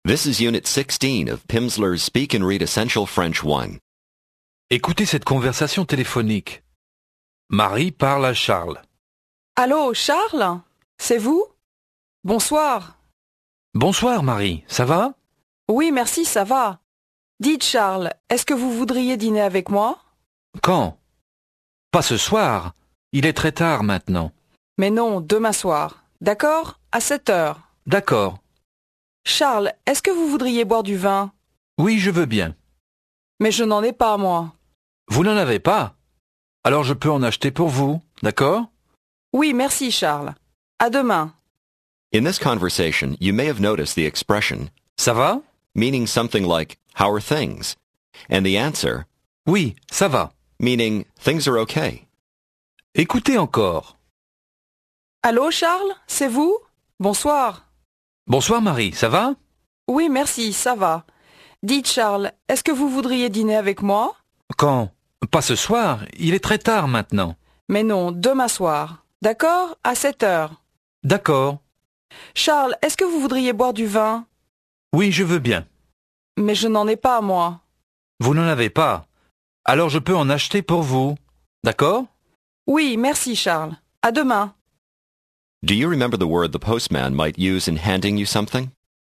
This is Unit 16 of Pimsleur's Speak and Read Essential French 1. Écoutez cette conversation téléphonique. Marie parle à Charles. Allô, Charles? C'est vous? Bonsoir. Bonsoir Marie, ça va? Oui, merci, ça va. Dites, Charles, est-ce que vous voudriez dîner avec moi? Quand? Pas ce soir. Il est très tard maintenant. Mais non, demain soir. D'accord? À 7 heures. D'accord. Charles, est-ce que vous voudriez boire du vin? Oui, je veux bien. Mais je n'en ai pas, moi. Vous n'en avez pas? Alors je peux en acheter pour vous, d'accord? Oui, merci, Charles. À demain. In this conversation, you may have noticed the expression, Ça va? meaning something like, how are things? And the answer, Oui, ça va. meaning things are okay. Écoutez encore. Allô, Charles? C'est vous? Bonsoir. Bonsoir Marie, ça va? Oui, merci, ça va. Dites, Charles, est-ce que vous voudriez dîner avec moi? Quand? Pas ce soir, il est très tard maintenant. Mais non, demain soir. D'accord? À 7 heures. D'accord. Charles, est-ce que vous voudriez boire du vin? Oui, je veux bien. Mais je n'en ai pas, moi. Vous n'en avez pas. Alors je peux en acheter pour vous, d'accord? Oui, merci, Charles. À demain. Do you remember the word the postman might use in handing you something?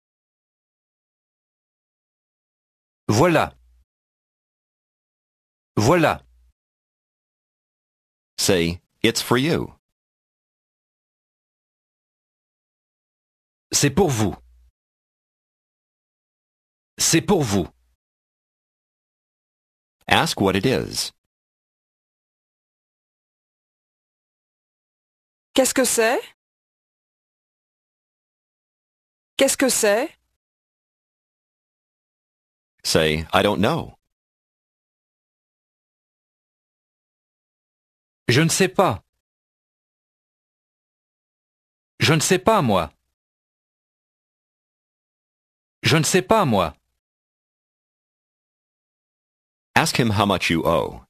Voilà. Voilà. Say, it's for you. C'est pour vous. C'est pour vous. Ask what it is. Qu'est-ce que c'est? Qu'est-ce que c'est? Say, I don't know. Je ne sais pas. Je ne sais pas, moi. Je ne sais pas, moi. Ask him how much you owe.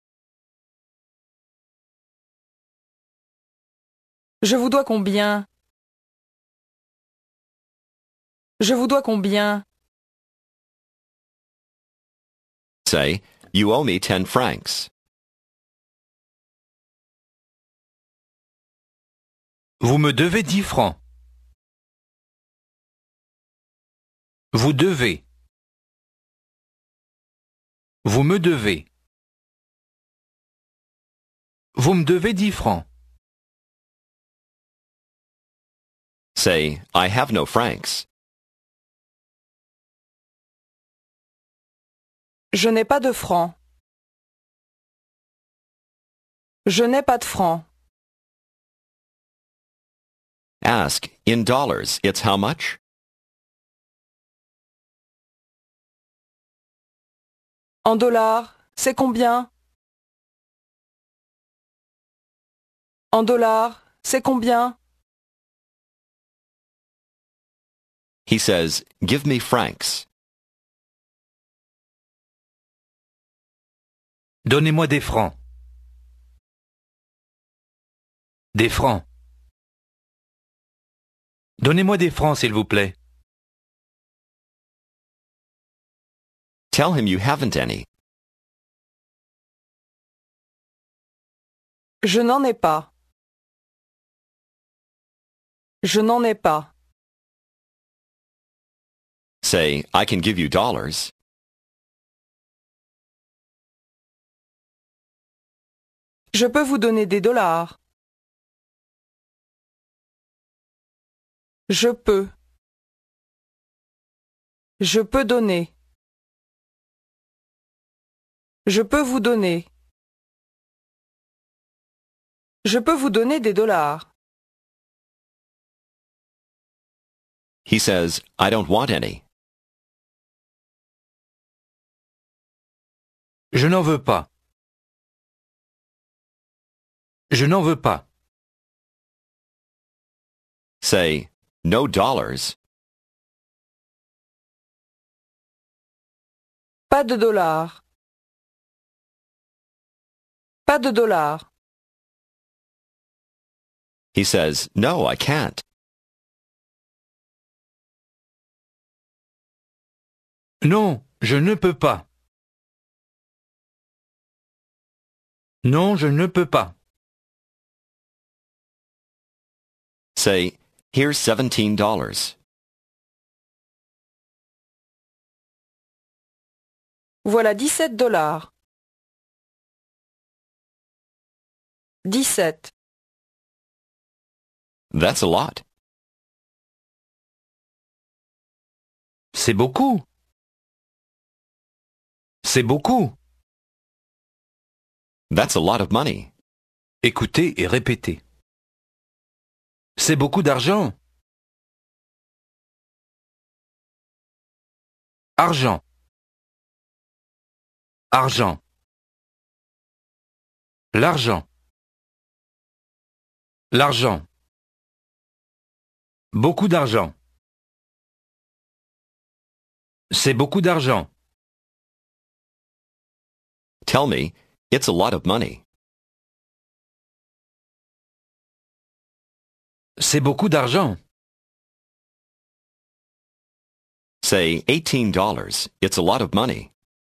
Je vous dois combien? Je vous dois combien? Say, you owe me 10 francs. Vous me devez 10 francs. Vous devez. Vous me devez. Vous me devez 10 francs. Say, I have no francs. Je n'ai pas de francs. Je n'ai pas de francs. Ask, in dollars, it's how much? En dollars, c'est combien? En dollars, c'est combien? He says, give me francs. Donnez-moi des francs. Des francs. Donnez-moi des francs, s'il vous plaît. Tell him you haven't any. Je n'en ai pas. Je n'en ai pas. Say, I can give you dollars. Je peux vous donner des dollars. Je peux. Je peux donner. Je peux vous donner. Je peux vous donner des dollars. He says, I don't want any. Je n'en veux pas. Je n'en veux pas. Say, no dollars. Pas de dollars. Pas de dollars. He says, no, I can't. Non, je ne peux pas. Non, je ne peux pas. Say, here's $17. Voilà $17. 17. That's a lot. C'est beaucoup. C'est beaucoup. That's a lot of money. Écoutez et répétez. C'est beaucoup d'argent. Argent. Argent. L'argent. L'argent. Beaucoup d'argent. C'est beaucoup d'argent. Tell me, it's a lot of money. C'est beaucoup d'argent. Say, $18. It's a lot of money.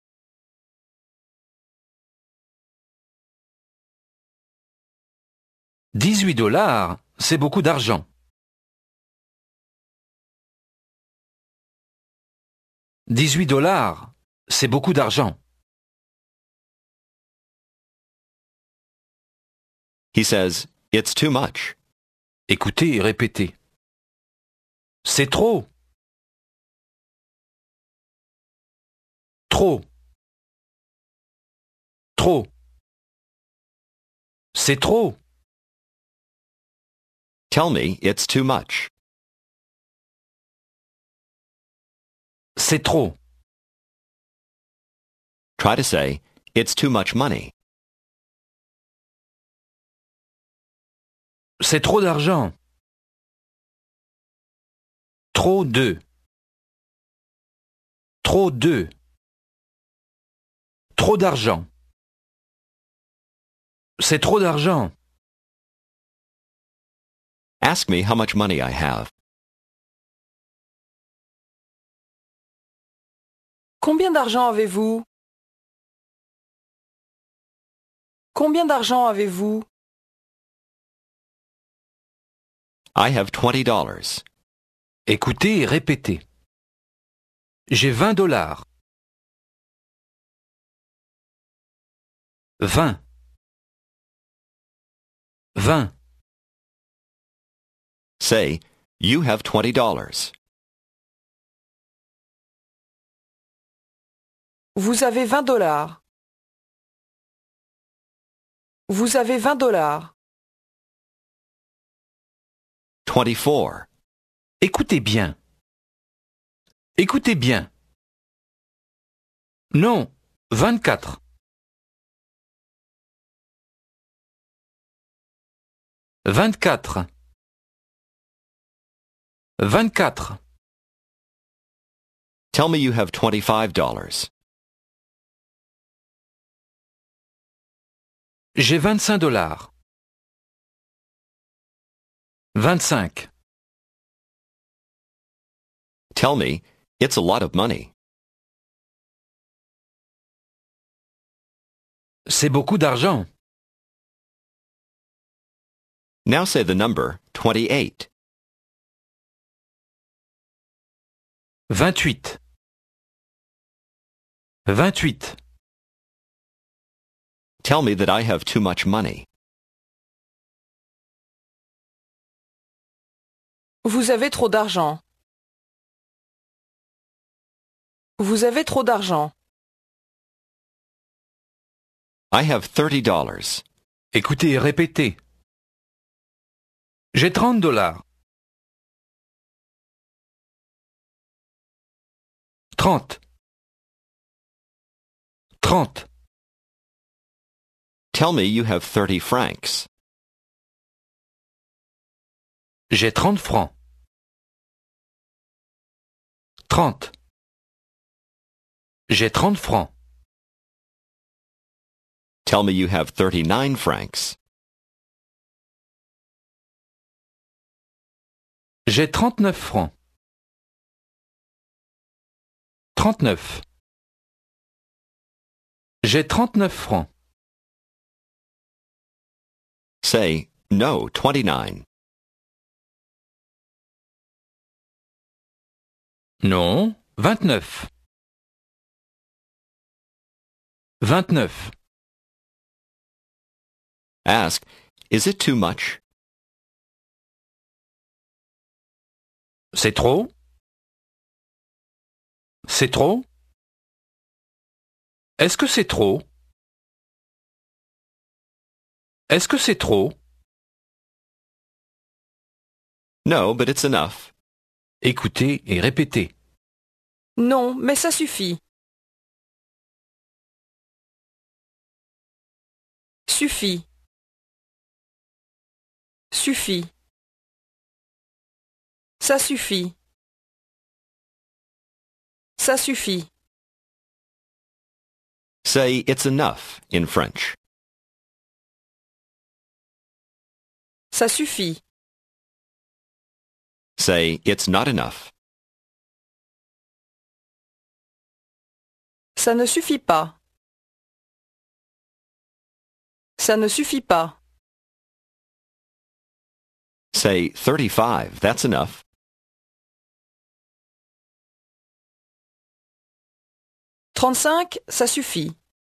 $18, c'est beaucoup d'argent. $18, c'est beaucoup d'argent. He says, it's too much. Écoutez et répétez. C'est trop. Trop. Trop. C'est trop. Tell me, it's too much. C'est trop. Try to say, it's too much money. C'est trop d'argent. Trop de. Trop de. Trop d'argent. C'est trop d'argent. Ask me how much money I have. Combien d'argent avez-vous? Combien d'argent avez-vous? I have $20. Écoutez et répétez. J'ai $20. 20. 20. Say, you have $20. Vous avez $20. Vous avez $20. 24. Écoutez bien. Écoutez bien. Non, 24. 24. 24. Tell me you have $25. J'ai $25. 25. Tell me, it's a lot of money. C'est beaucoup d'argent. Now say the number 28. 28. 28. Tell me that I have too much money. Vous avez trop d'argent. Vous avez trop d'argent. I have $30. Écoutez et répétez. J'ai $30. 30. 30. Tell me you have 30 francs. J'ai 30 francs. 30. J'ai 30 francs. Tell me you have 39 francs. J'ai 39 francs. 39. J'ai 39 francs. Say, no, 29. Non, 29. 29. Ask, is it too much? C'est trop? C'est trop? Est-ce que c'est trop? Est-ce que c'est trop? No, but it's enough. Écoutez et répétez. Non, mais ça suffit. Suffit. Suffit. Ça suffit. Ça suffit. Say, it's enough in French. Ça suffit. Say, it's not enough. Ça ne suffit pas. Ça ne suffit pas. Say, 35, that's enough. 35, ça suffit.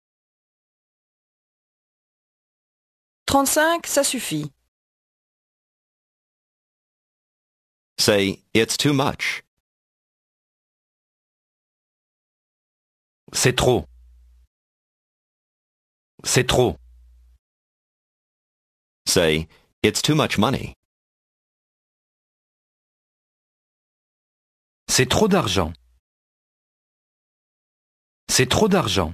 35, ça suffit. Say, it's too much. C'est trop. C'est trop. Say, it's too much money. C'est trop d'argent. C'est trop d'argent.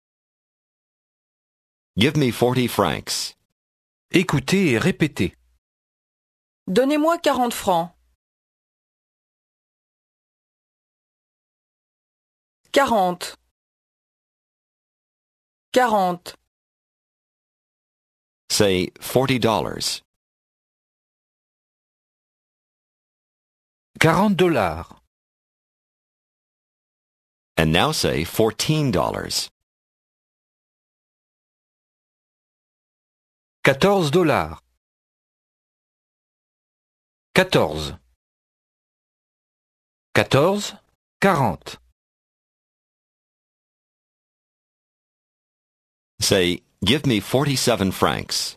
Give me 40 francs. Écoutez et répétez. Donnez-moi 40 francs. 40. 40. Say, $40. $40. And now say $14. $14. 14. 14. 40. Say, give me 47 francs.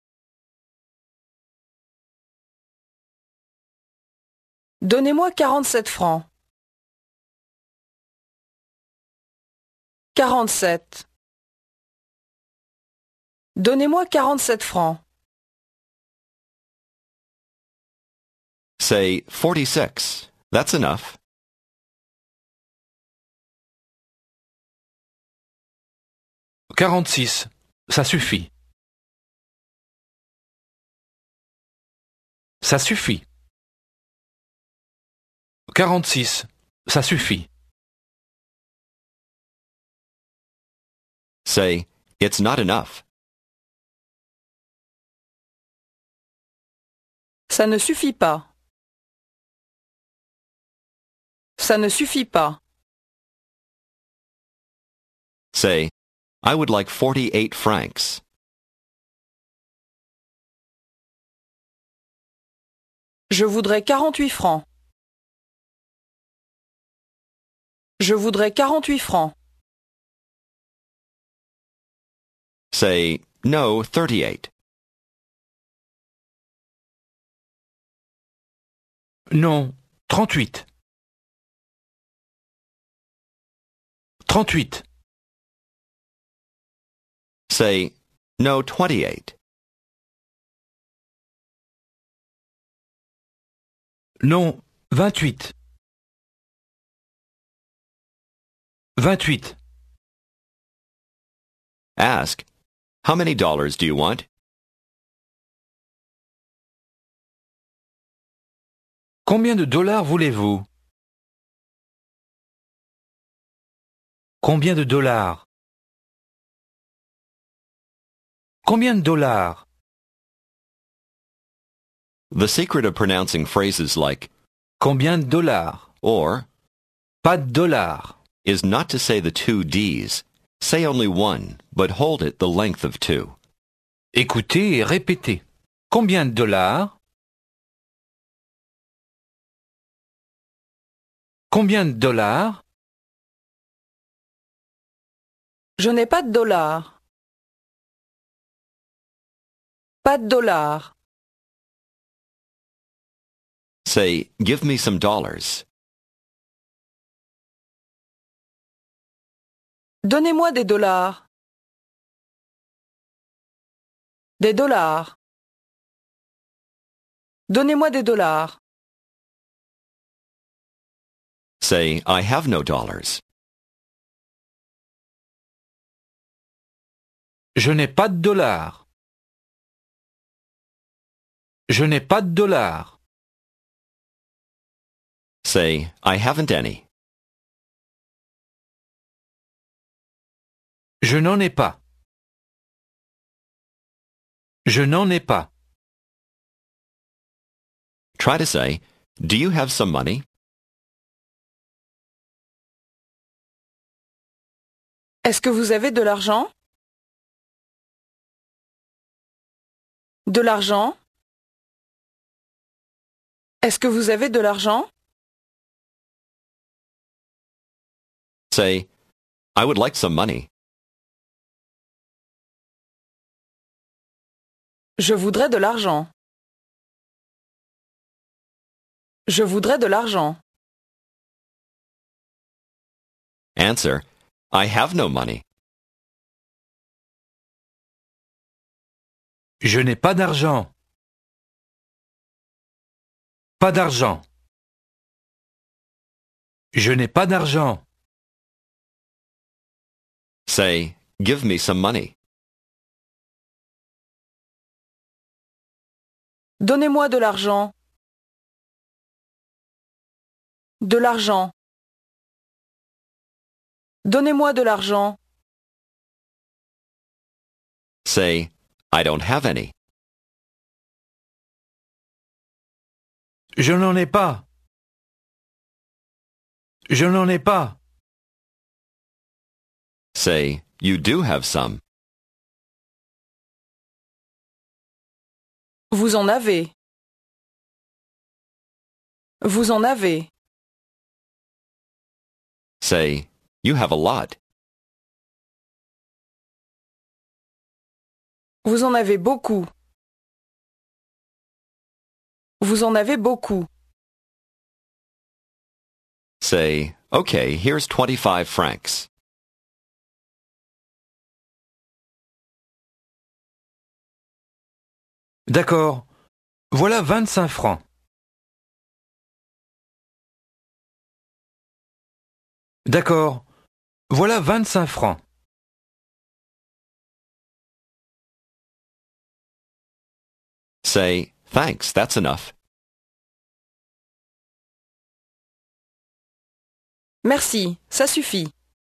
Donnez-moi 47 francs. 47. Donnez-moi 47 francs. Say, 46. That's enough. 46. Ça suffit. Ça suffit. 46. Ça suffit. Say, it's not enough. Ça ne suffit pas. Ça ne suffit pas. Say, I would like 48 francs. Je voudrais 48 francs. Je voudrais 48 francs. Say, no, 38. Non, 38. 38. Say, no, 28. Non, 28. 28. Ask, how many dollars do you want? Combien de dollars voulez-vous? Combien de dollars? Combien de dollars? The secret of pronouncing phrases like Combien de dollars? or Pas de dollars. is not to say the two Ds. Say only one, but hold it the length of two. Écoutez et répétez. Combien de dollars? Combien de dollars? Je n'ai pas de dollars. Pas de dollars. Say, give me some dollars. Donnez-moi des dollars. Des dollars. Donnez-moi des dollars. Say, I have no dollars. Je n'ai pas de dollars. Je n'ai pas de dollars. Say, I haven't any. Je n'en ai pas. Je n'en ai pas. Try to say, do you have some money? Est-ce que vous avez de l'argent? De l'argent? Est-ce que vous avez de l'argent? Say, I would like some money. Je voudrais de l'argent. Je voudrais de l'argent. Answer, I have no money. Je n'ai pas d'argent. Pas d'argent. Je n'ai pas d'argent. Say, give me some money. Donnez-moi de l'argent. De l'argent. Donnez-moi de l'argent. Say, I don't have any. Je n'en ai pas. Je n'en ai pas. Say, you do have some. Vous en avez. Vous en avez. Say, you have a lot. Vous en avez beaucoup. Vous en avez beaucoup. Say, okay, here's 25 francs. D'accord. Voilà 25 francs. D'accord. Voilà 25 francs. Say, thanks, that's enough. Merci, ça suffit.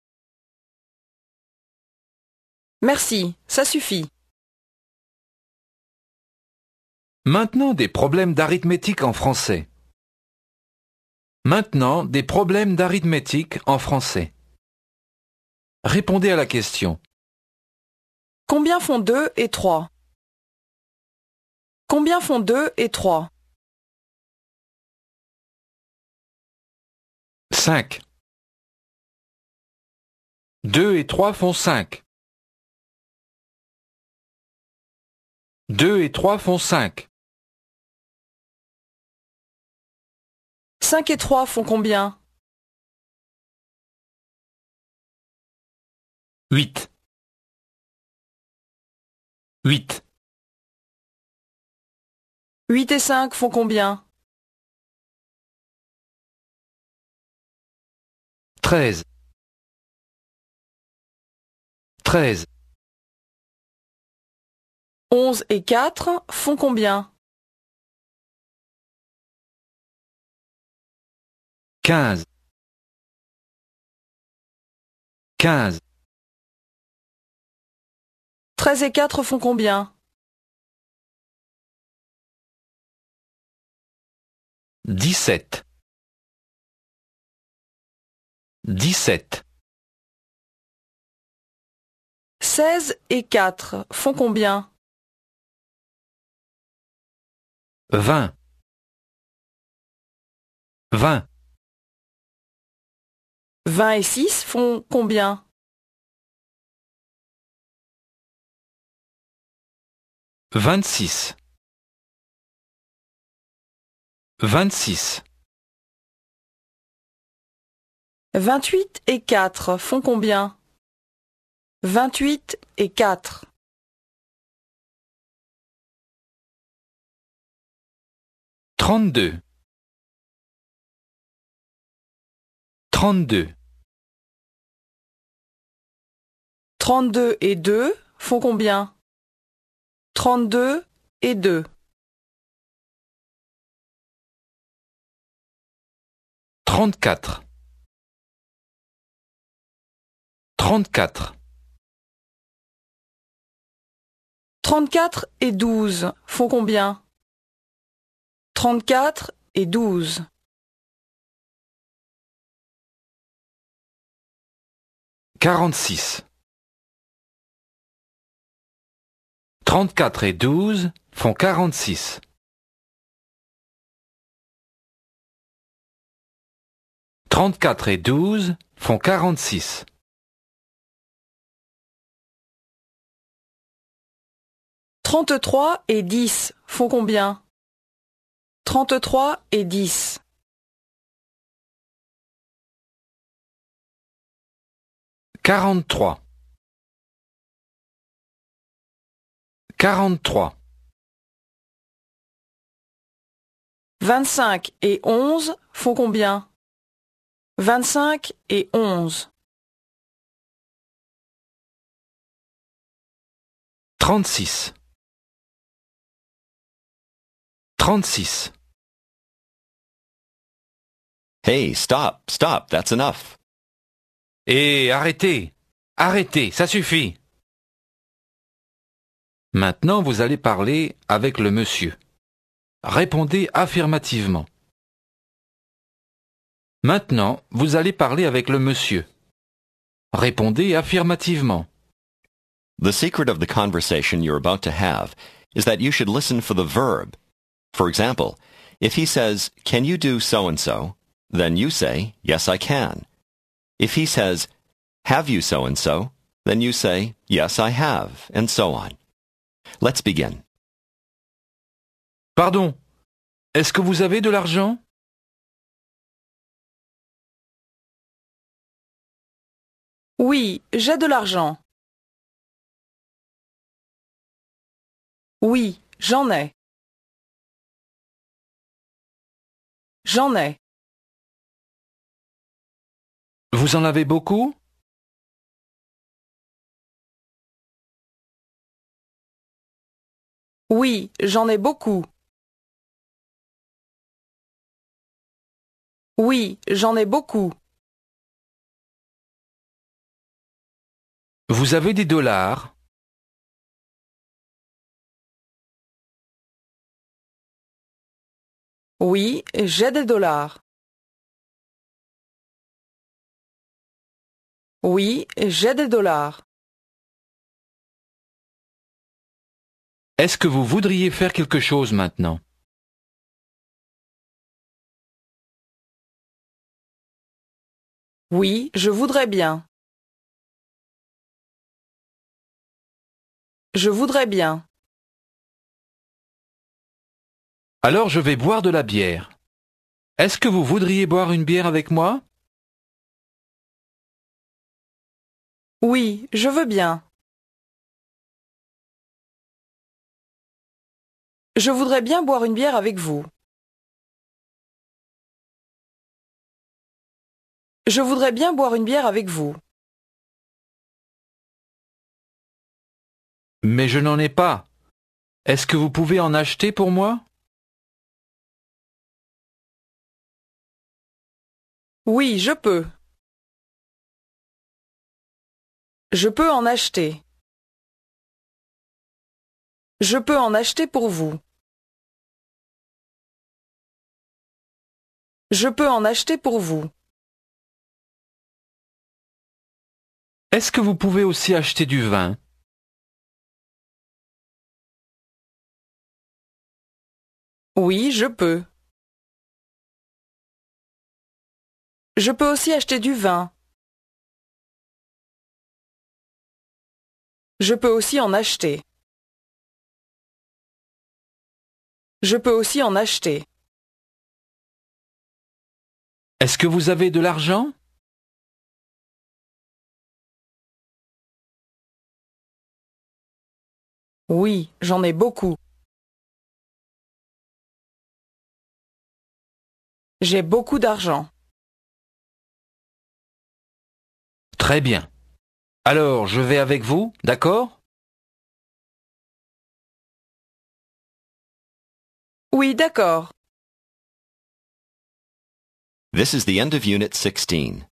Merci, ça suffit. Maintenant des problèmes d'arithmétique en français. Maintenant des problèmes d'arithmétique en français. Répondez à la question. Combien font 2 et 3? Combien font 2 et 3? 5. 2 et 3 font 5. 2 et 3 font 5. 5 et 3 font combien? 8. 8. 8 et 5 font combien? 13. 13. 11 et 4 font combien? 15. 15. 13 et 4 font combien? 17. 17. 16 et 4 font combien? 20. 20. 20 et 6 font combien? 26. 26. 28 et 4 font combien? 28 et 4. 32. 32. 32 et 2 font combien? 32 et 2. 34. 34. 34 et 12 font combien? 34 et 12. 46. 34 et 12 font 46. 34 et 12 font 46. 33 et 10 font combien? 33 et 10. 43. 43. 25 et 11 font combien? 25 et 11. 36. 36. Hey, stop, stop, that's enough. Et arrêtez, arrêtez, ça suffit. Maintenant, vous allez parler avec le monsieur. Répondez affirmativement. Maintenant, vous allez parler avec le monsieur. Répondez affirmativement. The secret of the conversation you're about to have is that you should listen for the verb. For example, if he says, "Can you do so-and-so?" then you say, "Yes, I can." If he says, "Have you so-and-so?" then you say, "Yes, I have," and so on. Let's begin. Pardon, est-ce que vous avez de l'argent? Oui, j'ai de l'argent. Oui, j'en ai. J'en ai. Vous en avez beaucoup? Oui, j'en ai beaucoup. Oui, j'en ai beaucoup. Vous avez des dollars? Oui, j'ai des dollars. Oui, j'ai des dollars. Est-ce que vous voudriez faire quelque chose maintenant? Oui, je voudrais bien. Je voudrais bien. Alors je vais boire de la bière. Est-ce que vous voudriez boire une bière avec moi? Oui, je veux bien. Je voudrais bien boire une bière avec vous. Je voudrais bien boire une bière avec vous. Mais je n'en ai pas. Est-ce que vous pouvez en acheter pour moi? Oui, je peux. Je peux en acheter. Je peux en acheter pour vous. Je peux en acheter pour vous. Est-ce que vous pouvez aussi acheter du vin? Oui, je peux. Je peux aussi acheter du vin. Je peux aussi en acheter. Je peux aussi en acheter. Est-ce que vous avez de l'argent? Oui, j'en ai beaucoup. J'ai beaucoup d'argent. Très bien. Alors, je vais avec vous, d'accord? Oui, d'accord. This is the end of Unit 16.